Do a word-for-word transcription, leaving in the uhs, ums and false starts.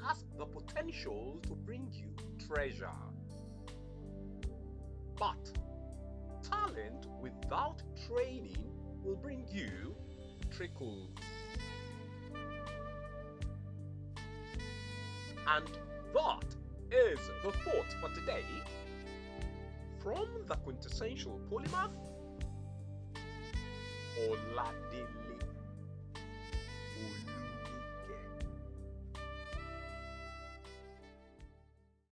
has the potential to bring you treasure. But talent without training will bring you trickles. And that is the thought for today from the quintessential polymath, Oladile